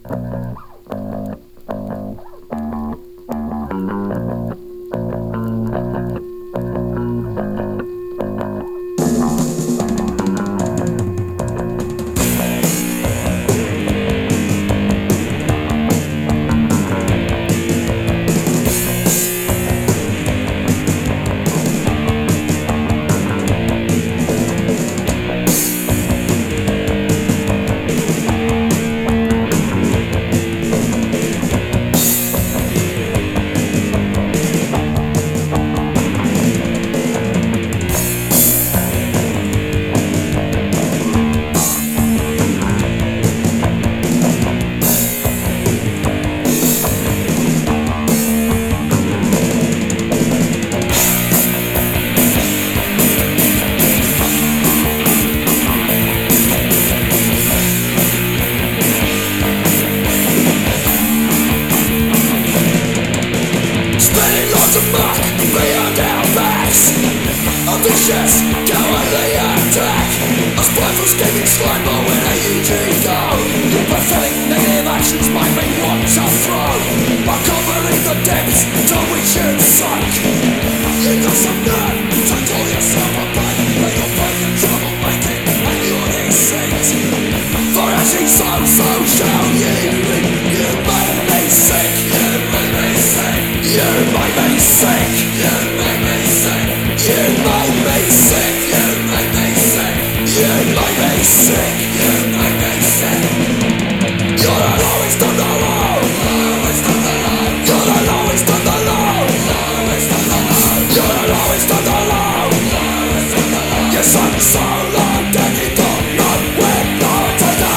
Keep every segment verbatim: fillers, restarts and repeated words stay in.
vicious, cowardly attack. A spy from escaping slime, but when I U G go, your pathetic negative actions might make want to throw. I can't believe the depths to which you've sunk. You got some nerve to call yourself a punk, but you're breaking trouble making and you're deceit. For as ye sow, so shall ye reap. You made me sick, you made me sick, you made me sick, you made me sick, you made me sick, you made me sick, you made me sick, you made me sick. You're the lowest of the low, lowest of the low. You're the lowest of the low, lowest of the low. You're the lowest of the low, lowest of the low. You sung so long that you don't know where nowhere to go.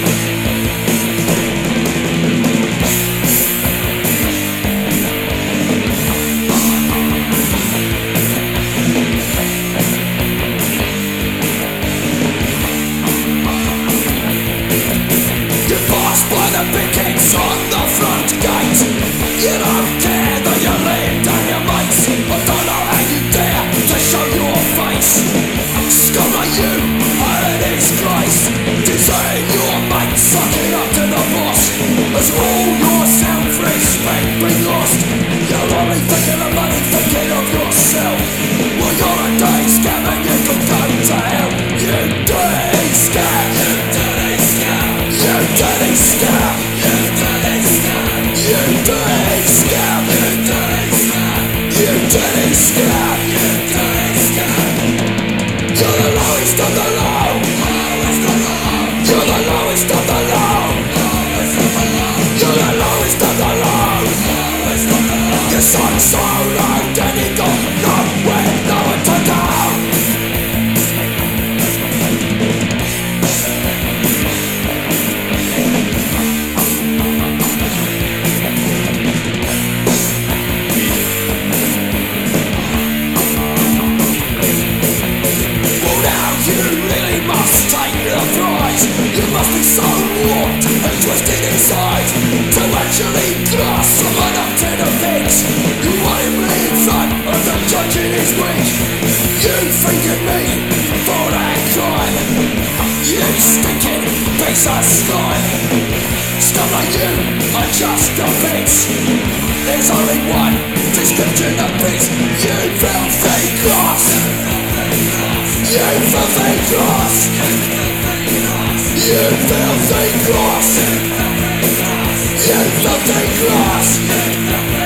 By the pickets on the front gate, you don't care that you lived and your mates. I don't know how you dare to show your face. Scum like you are a disgrace. Deserting your mate, sucking up to the boss. As all your self-respect been lost. You're only thinking of money, thinking of yourself. Well, you're a dirty scam and you can go to hell. You dirty scam, you dirty scam, you dirty scam, you dirty scam, you dirty scam, you dirty scam, you dirty scam, you dirty scam. You're the lowest of the low, lowest of the low. You're the lowest of the low, lowest of the low. You're the lowest of the low, lowest of the low. Your son's so low that he don't know where, nowhere to go. You must be so warped and twisted inside to actually grasp someone up to the fence. You want him in front of the judge in his week. You thinking me for that crime. You stinking piece of slime. Stuff like you are just a bitch. There's only one description of bitch. You filthy cross. You filthy cross. You filthy cross. You filthy cross.